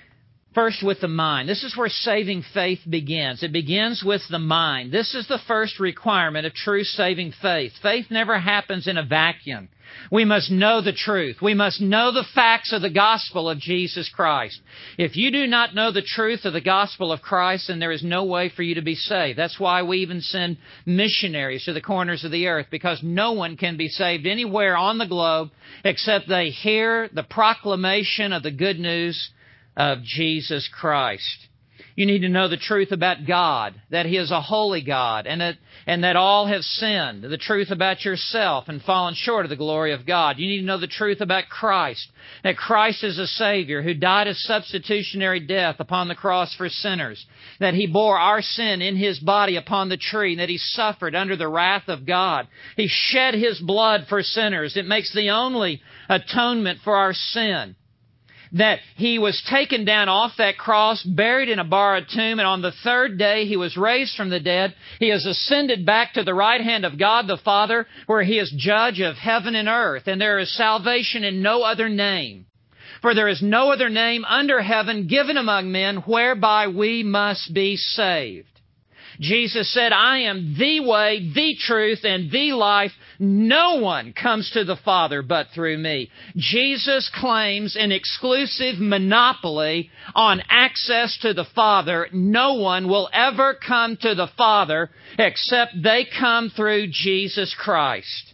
First, with the mind. This is where saving faith begins. It begins with the mind. This is the first requirement of true saving faith. Faith never happens in a vacuum. We must know the truth. We must know the facts of the gospel of Jesus Christ. If you do not know the truth of the gospel of Christ, then there is no way for you to be saved. That's why we even send missionaries to the corners of the earth, because no one can be saved anywhere on the globe except they hear the proclamation of the good news of Jesus Christ. You need to know the truth about God, that He is a holy God, and that all have sinned. The truth about yourself and fallen short of the glory of God. You need to know the truth about Christ, that Christ is a Savior who died a substitutionary death upon the cross for sinners, that He bore our sin in His body upon the tree, and that He suffered under the wrath of God. He shed His blood for sinners. It makes the only atonement for our sin. That He was taken down off that cross, buried in a borrowed tomb, and on the third day He was raised from the dead. He has ascended back to the right hand of God the Father, where He is judge of heaven and earth. And there is salvation in no other name. For there is no other name under heaven given among men whereby we must be saved. Jesus said, I am the way, the truth, and the life. No one comes to the Father but through me. Jesus claims an exclusive monopoly on access to the Father. No one will ever come to the Father except they come through Jesus Christ.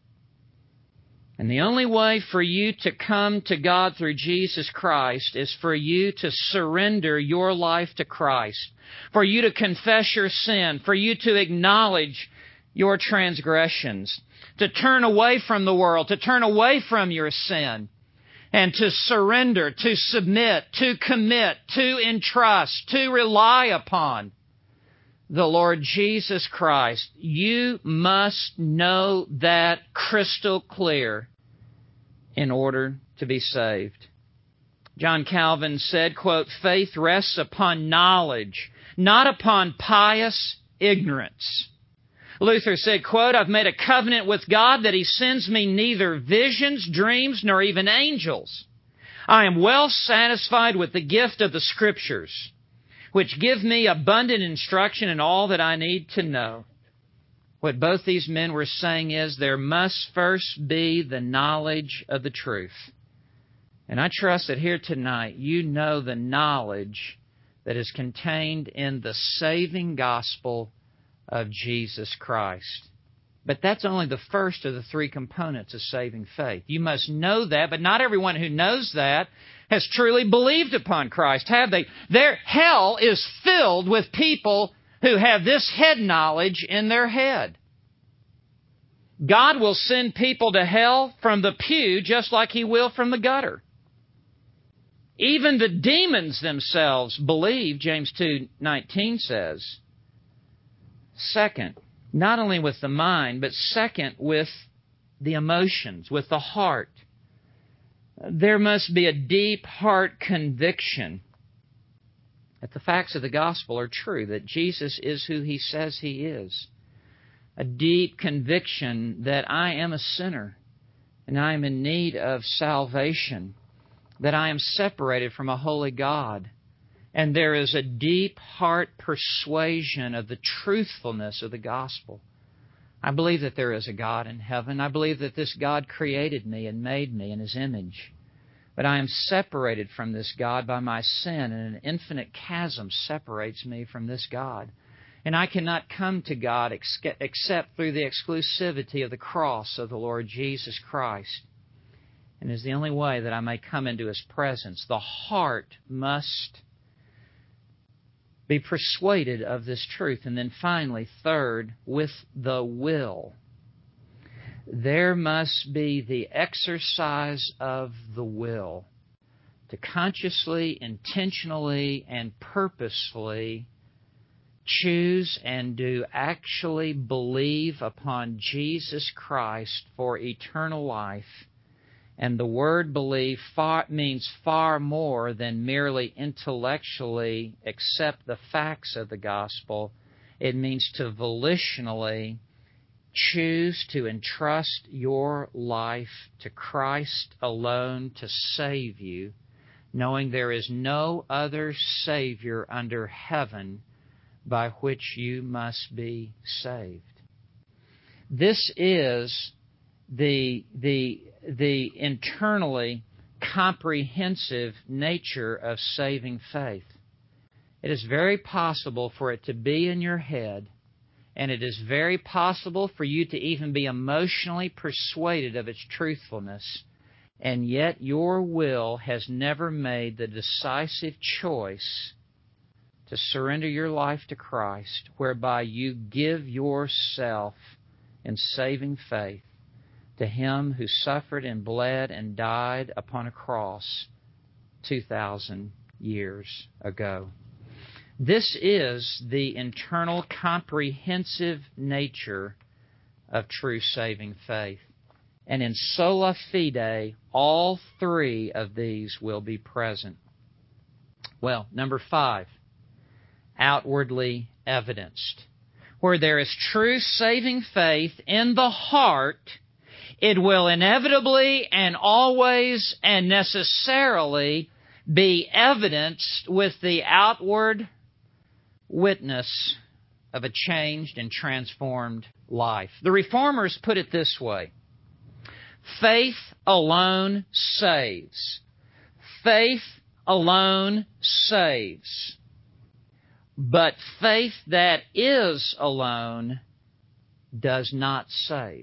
And the only way for you to come to God through Jesus Christ is for you to surrender your life to Christ, for you to confess your sin, for you to acknowledge your transgressions, to turn away from the world, to turn away from your sin, and to surrender, to submit, to commit, to entrust, to rely upon the Lord Jesus Christ. You must know that crystal clear in order to be saved. John Calvin said, quote, faith rests upon knowledge, not upon pious ignorance. Luther said, quote, I've made a covenant with God that He sends me neither visions, dreams, nor even angels. I am well satisfied with the gift of the Scriptures, which give me abundant instruction in all that I need to know. What both these men were saying is there must first be the knowledge of the truth. And I trust that here tonight you know the knowledge that is contained in the saving gospel of Jesus Christ. But that's only the first of the three components of saving faith. You must know that, but not everyone who knows that has truly believed upon Christ, have they? Their hell is filled with people who have this head knowledge in their head. God will send people to hell from the pew just like He will from the gutter. Even the demons themselves believe, James 2:19 says. Second, not only with the mind, but second, with the emotions, with the heart. There must be a deep heart conviction that the facts of the gospel are true, that Jesus is who He says He is. A deep conviction that I am a sinner and I am in need of salvation, that I am separated from a holy God. And there is a deep heart persuasion of the truthfulness of the gospel. I believe that there is a God in heaven. I believe that this God created me and made me in His image. But I am separated from this God by my sin, and an infinite chasm separates me from this God. And I cannot come to God except through the exclusivity of the cross of the Lord Jesus Christ. And is the only way that I may come into His presence. The heart must be persuaded of this truth. And then finally, third, with the will. There must be the exercise of the will to consciously, intentionally, and purposefully choose and do actually believe upon Jesus Christ for eternal life. And the word believe means far more than merely intellectually accept the facts of the gospel. It means to volitionally choose to entrust your life to Christ alone to save you, knowing there is no other Savior under heaven by which you must be saved. This is the internally comprehensive nature of saving faith. It is very possible for it to be in your head, and it is very possible for you to even be emotionally persuaded of its truthfulness, and yet your will has never made the decisive choice to surrender your life to Christ, whereby you give yourself in saving faith to Him who suffered and bled and died upon a cross 2,000 years ago. This is the internal comprehensive nature of true saving faith. And in sola fide, all three of these will be present. Well, number 5, outwardly evidenced. Where there is true saving faith in the heart, it will inevitably and always and necessarily be evidenced with the outward witness of a changed and transformed life. The Reformers put it this way: faith alone saves. Faith alone saves. But faith that is alone does not save.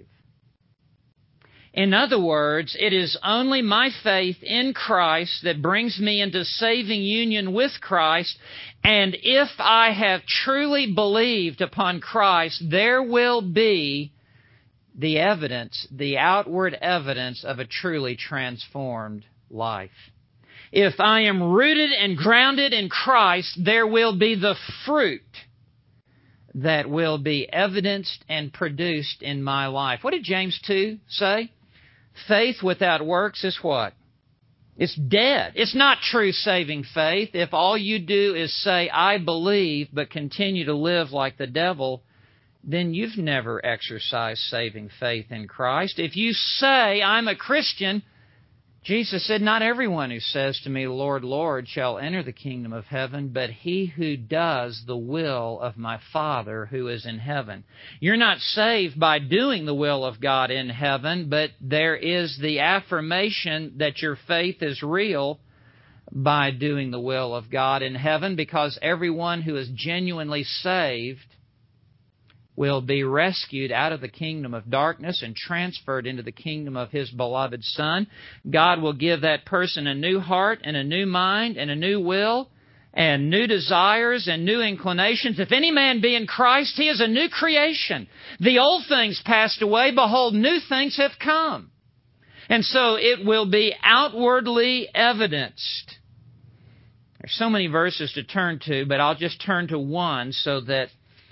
In other words, it is only my faith in Christ that brings me into saving union with Christ, and if I have truly believed upon Christ, there will be the evidence, the outward evidence of a truly transformed life. If I am rooted and grounded in Christ, there will be the fruit that will be evidenced and produced in my life. What did James 2 say? Faith without works is what? It's dead. It's not true saving faith. If all you do is say, I believe, but continue to live like the devil, then you've never exercised saving faith in Christ. If you say, I'm a Christian, Jesus said, not everyone who says to me, Lord, Lord, shall enter the kingdom of heaven, but he who does the will of my Father who is in heaven. You're not saved by doing the will of God in heaven, but there is the affirmation that your faith is real by doing the will of God in heaven, because everyone who is genuinely saved will be rescued out of the kingdom of darkness and transferred into the kingdom of His beloved Son. God will give that person a new heart and a new mind and a new will and new desires and new inclinations. If any man be in Christ, he is a new creation. The old things passed away. Behold, new things have come. And so it will be outwardly evidenced. There's so many verses to turn to, but I'll just turn to one so that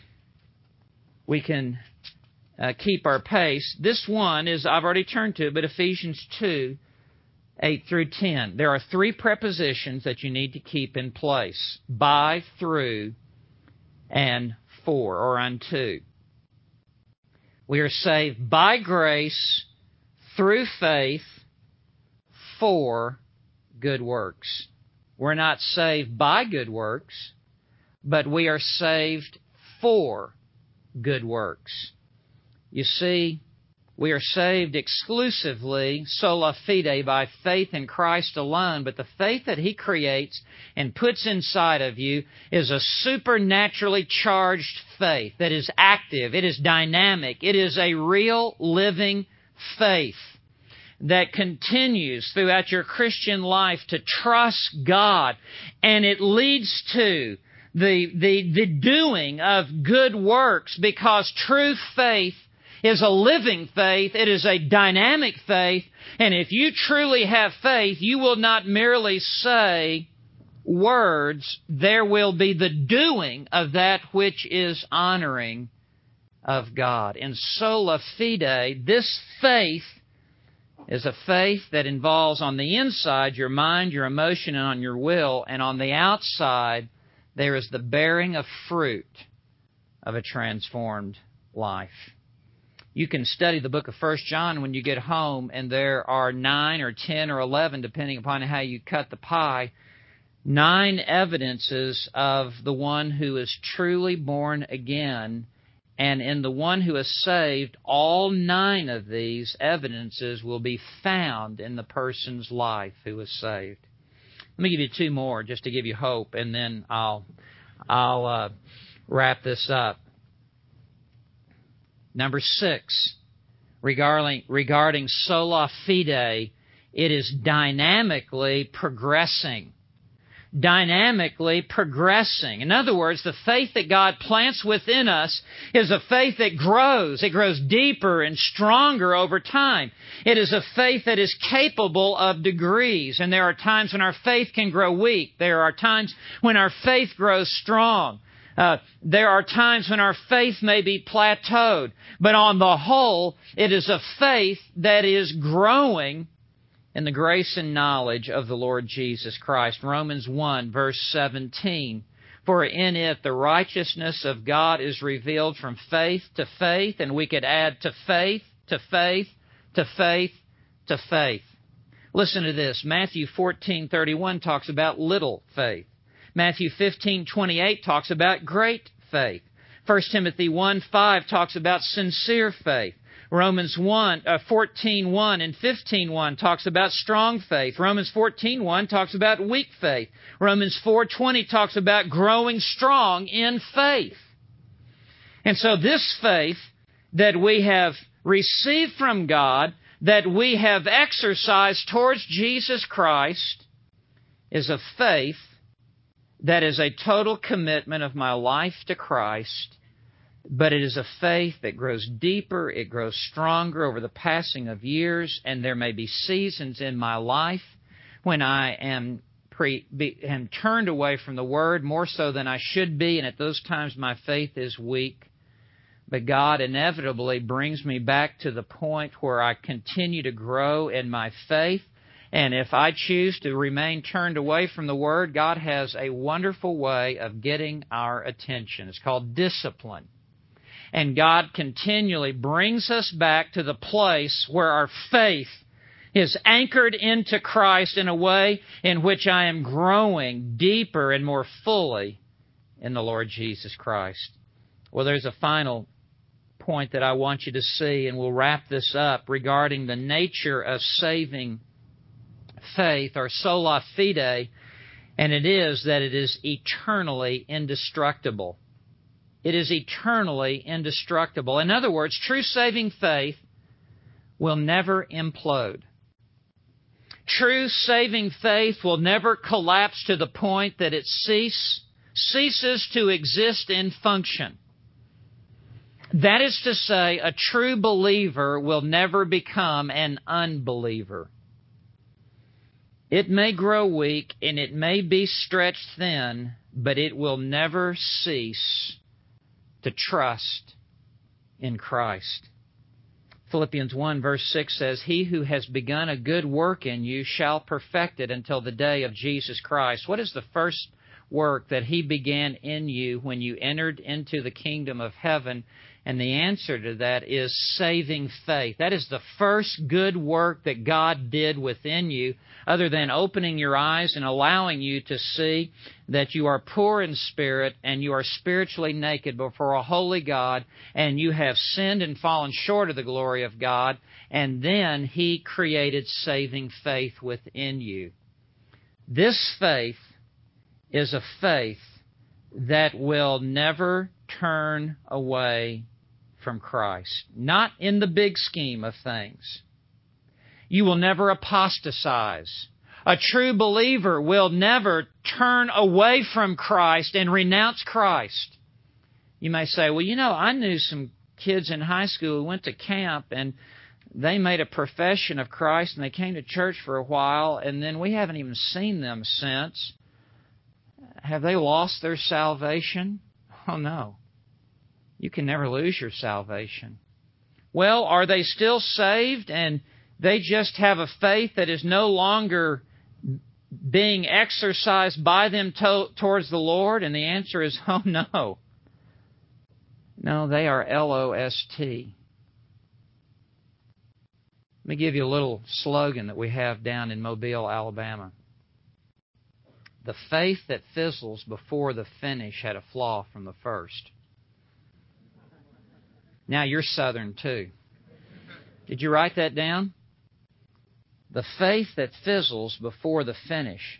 we can keep our pace. This one is, I've already turned to, but Ephesians 2, 8 through 10. There are three prepositions that you need to keep in place: by, through, and for, or unto. We are saved by grace, through faith, for good works. We're not saved by good works, but we are saved for good works. You see, we are saved exclusively, sola fide, by faith in Christ alone, but the faith that He creates and puts inside of you is a supernaturally charged faith that is active, it is dynamic, it is a real living faith that continues throughout your Christian life to trust God, and it leads to the doing of good works, because true faith is a living faith. It is a dynamic faith. And if you truly have faith, you will not merely say words. There will be the doing of that which is honoring of God. In sola fide, this faith is a faith that involves on the inside your mind, your emotion, and on your will, and on the outside there is the bearing of fruit of a transformed life. You can study the book of 1 John when you get home, and there are 9 or 10 or 11, depending upon how you cut the pie, 9 evidences of the one who is truly born again. And in the one who is saved, all 9 of these evidences will be found in the person's life who is saved. Let me give you 2 more just to give you hope, and then I'll wrap this up. Number 6, regarding sola fide, it is dynamically progressing. Dynamically progressing. In other words, the faith that God plants within us is a faith that grows. It grows deeper and stronger over time. It is a faith that is capable of degrees. And there are times when our faith can grow weak. There are times when our faith grows strong. There are times when our faith may be plateaued. But on the whole, it is a faith that is growing in the grace and knowledge of the Lord Jesus Christ. Romans 1, verse 17. For in it the righteousness of God is revealed from faith to faith, and we could add to faith, to faith, to faith, to faith. Listen to this. Matthew 14:31 talks about little faith. Matthew 15:28 talks about great faith. 1 Timothy 1:5 talks about sincere faith. Romans 14:1 and 15:1 talks about strong faith. Romans 14:1 talks about weak faith. Romans 4:20 talks about growing strong in faith. And so this faith that we have received from God, that we have exercised towards Jesus Christ, is a faith that is a total commitment of my life to Christ. But it is a faith that grows deeper, it grows stronger over the passing of years, and there may be seasons in my life when I am turned away from the Word more so than I should be, and at those times my faith is weak. But God inevitably brings me back to the point where I continue to grow in my faith. And if I choose to remain turned away from the Word, God has a wonderful way of getting our attention. It's called discipline. And God continually brings us back to the place where our faith is anchored into Christ in a way in which I am growing deeper and more fully in the Lord Jesus Christ. Well, there's a final point that I want you to see, and we'll wrap this up, regarding the nature of saving faith, or sola fide, and it is that it is eternally indestructible. It is eternally indestructible. In other words, true saving faith will never implode. True saving faith will never collapse to the point that it ceases to exist in function. That is to say, a true believer will never become an unbeliever. It may grow weak and it may be stretched thin, but it will never cease to trust in Christ. Philippians 1 verse 6 says, He who has begun a good work in you shall perfect it until the day of Jesus Christ. What is the first work that He began in you when you entered into the kingdom of heaven? And the answer to that is saving faith. That is the first good work that God did within you, other than opening your eyes and allowing you to see that you are poor in spirit and you are spiritually naked before a holy God, and you have sinned and fallen short of the glory of God, and then He created saving faith within you. This faith is a faith that will never turn away from Christ. Not in the big scheme of things. You will never apostatize. A true believer will never turn away from Christ and renounce Christ. You may say, well, I knew some kids in high school who went to camp and they made a profession of Christ and they came to church for a while and then we haven't even seen them since. Have they lost their salvation? Oh, no. You can never lose your salvation. Well, are they still saved and they just have a faith that is no longer being exercised by them towards the Lord? And the answer is, oh, no. No, they are LOST. Let me give you a little slogan that we have down in Mobile, Alabama. The faith that fizzles before the finish had a flaw from the first. Now you're Southern too. Did you write that down? The faith that fizzles before the finish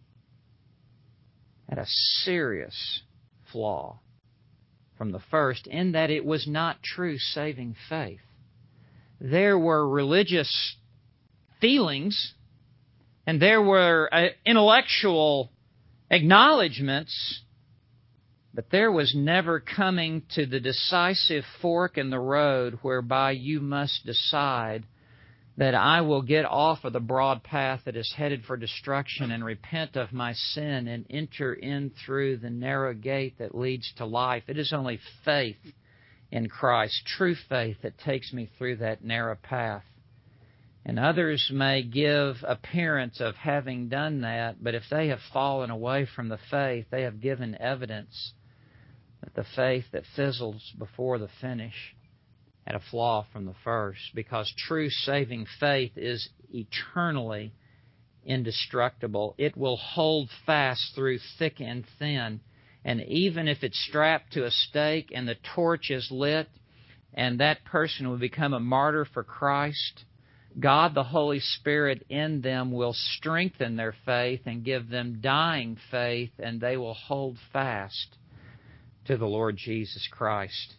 had a serious flaw from the first, in that it was not true saving faith. There were religious feelings and there were intellectual acknowledgments, but there was never coming to the decisive fork in the road whereby you must decide that I will get off of the broad path that is headed for destruction and repent of my sin and enter in through the narrow gate that leads to life. It is only faith in Christ, true faith, that takes me through that narrow path. And others may give appearance of having done that, but if they have fallen away from the faith, they have given evidence that the faith that fizzles before the finish had a flaw from the first, because true saving faith is eternally indestructible. It will hold fast through thick and thin, and even if it's strapped to a stake and the torch is lit and that person will become a martyr for Christ, God, the Holy Spirit in them, will strengthen their faith and give them dying faith, and they will hold fast to the Lord Jesus Christ.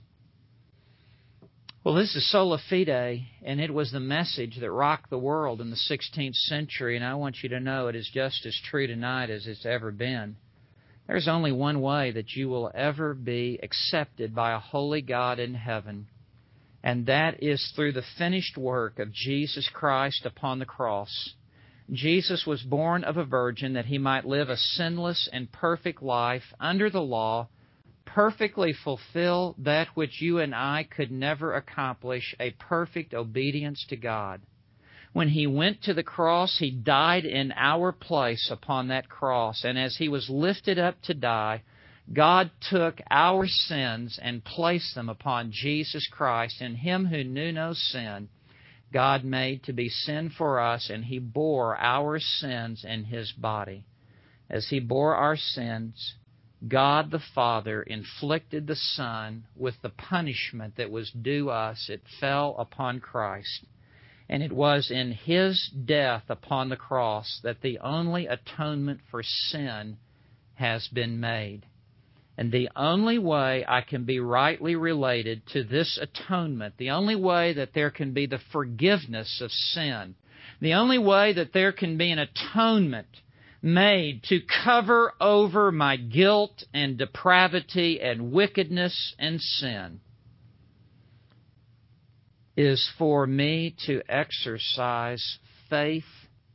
Well, this is Sola Fide, and it was the message that rocked the world in the 16th century, and I want you to know it is just as true tonight as it's ever been. There's only one way that you will ever be accepted by a holy God in heaven, and that is through the finished work of Jesus Christ upon the cross. Jesus was born of a virgin that He might live a sinless and perfect life under the law, perfectly fulfill that which you and I could never accomplish, a perfect obedience to God. When He went to the cross, He died in our place upon that cross, and as He was lifted up to die, God took our sins and placed them upon Jesus Christ, and Him who knew no sin, God made to be sin for us, and He bore our sins in His body. As He bore our sins, God the Father inflicted the Son with the punishment that was due us. It fell upon Christ. And it was in His death upon the cross that the only atonement for sin has been made. And the only way I can be rightly related to this atonement, the only way that there can be the forgiveness of sin, the only way that there can be an atonement made to cover over my guilt and depravity and wickedness and sin, is for me to exercise faith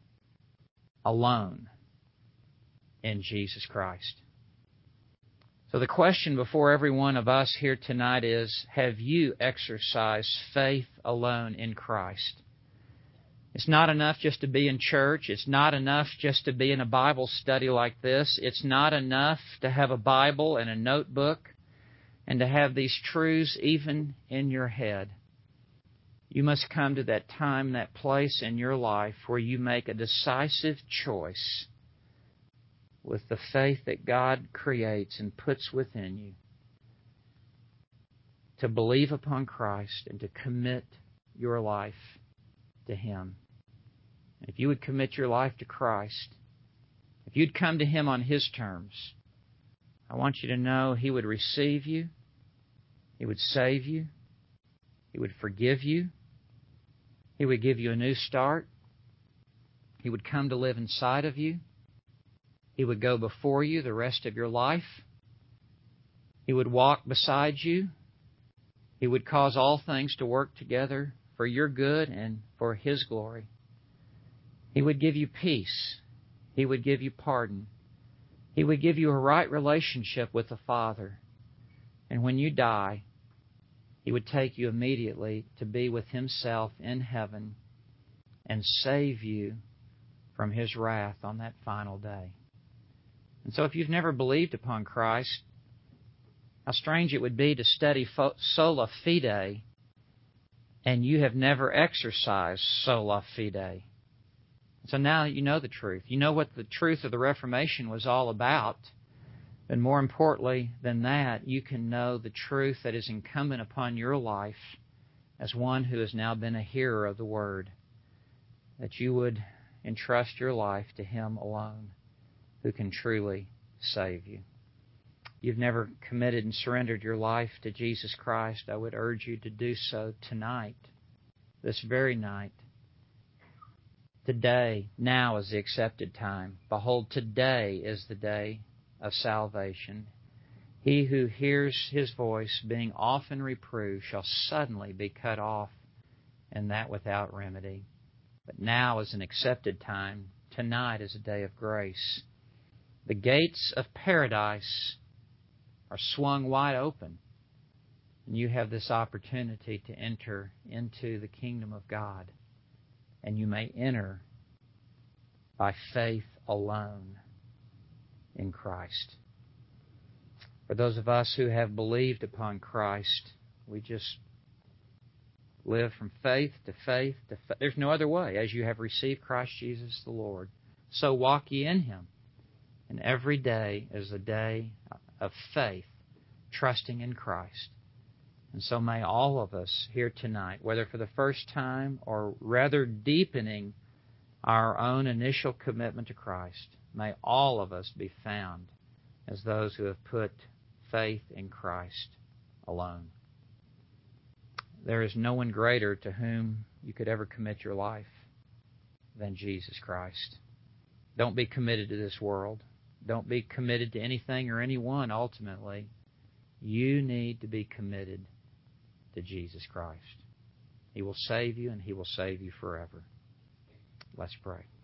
alone in Jesus Christ. So the question before every one of us here tonight is, have you exercised faith alone in Christ? It's not enough just to be in church. It's not enough just to be in a Bible study like this. It's not enough to have a Bible and a notebook and to have these truths even in your head. You must come to that time, that place in your life where you make a decisive choice with the faith that God creates and puts within you to believe upon Christ and to commit your life to Him. If you would commit your life to Christ, if you'd come to Him on His terms, I want you to know He would receive you, He would save you, He would forgive you, He would give you a new start, He would come to live inside of you, He would go before you the rest of your life. He would walk beside you. He would cause all things to work together for your good and for His glory. He would give you peace. He would give you pardon. He would give you a right relationship with the Father. And when you die, He would take you immediately to be with Himself in heaven and save you from His wrath on that final day. And so if you've never believed upon Christ, how strange it would be to study sola fide and you have never exercised sola fide. So now you know the truth. You know what the truth of the Reformation was all about. And more importantly than that, you can know the truth that is incumbent upon your life as one who has now been a hearer of the Word, that you would entrust your life to Him alone, who can truly save you. You've never committed and surrendered your life to Jesus Christ, I would urge you to do so tonight, this very night. Today, now is the accepted time. Behold, today is the day of salvation. He who hears His voice, being often reproved, shall suddenly be cut off, and that without remedy. But now is an accepted time. Tonight is a day of grace. The gates of paradise are swung wide open, and you have this opportunity to enter into the kingdom of God, and you may enter by faith alone in Christ. For those of us who have believed upon Christ, we just live from faith to faith to faith. There's no other way. As you have received Christ Jesus the Lord, so walk ye in Him. And every day is a day of faith, trusting in Christ. And so may all of us here tonight, whether for the first time or rather deepening our own initial commitment to Christ, may all of us be found as those who have put faith in Christ alone. There is no one greater to whom you could ever commit your life than Jesus Christ. Don't be committed to this world. Don't be committed to anything or anyone ultimately. You need to be committed to Jesus Christ. He will save you, and He will save you forever. Let's pray.